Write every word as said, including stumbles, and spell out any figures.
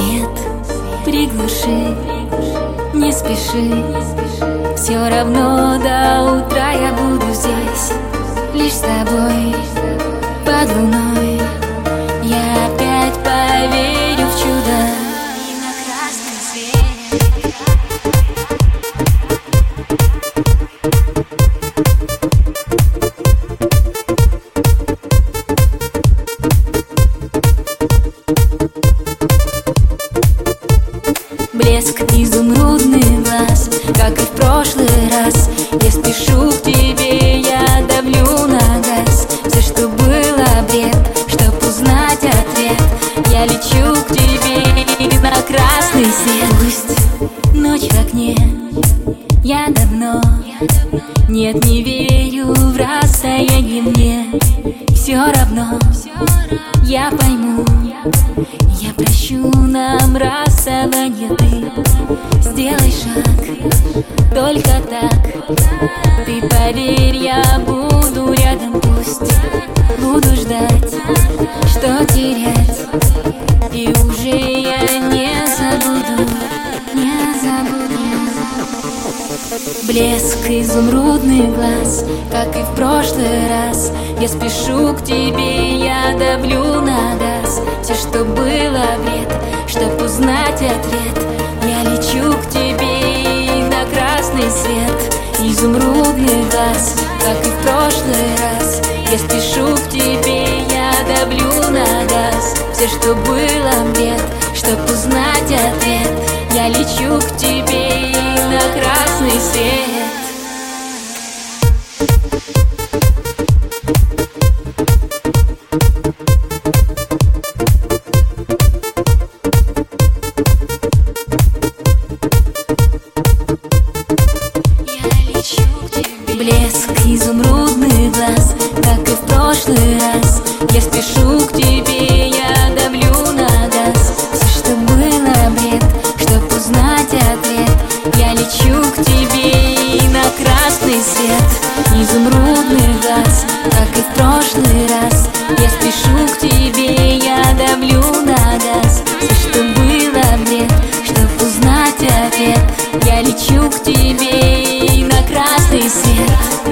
свет приглуши, не спеши. Все равно до утра я буду здесь, лишь с тобой под луной. Я опять поверю в чудо и на красный свет. Блеск изумрудный глаз, как и в прошлый раз. Я спешу к тебе, я давлю на газ. Все, что было бред, чтоб узнать ответ. Я лечу к тебе на красный свет. Пусть ночь в окне, я давно нет, не верю в расстояние мне. Все равно я пойму, я прощу нам расставание. Ты сделай шаг, только так. Ты поверь, я буду рядом. Пусть буду ждать, что терять. И уже я не забуду, не забуду. Блеск изумрудный глаз, как и в прошлый раз. Я спешу к тебе, я давлю на газ. Все, что было бред, чтоб узнать ответ. Я лечу к тебе на красный свет. Изумрудный глаз, как и в прошлый раз. Я спешу к тебе, я давлю на газ. Все, что было бред, чтоб узнать ответ. Я лечу к тебе на красный свет. Блеск изумрудный глаз, как и в прошлый раз. Я спешу к тебе, я давлю на газ. Все, что было бред, чтоб узнать ответ. Я лечу к тебе на красный свет. Изумрудный глаз, как и в прошлый раз. Я спешу к тебе, я давлю на газ. Все, что было бред, чтоб узнать ответ. Я лечу к тебе на красный свет.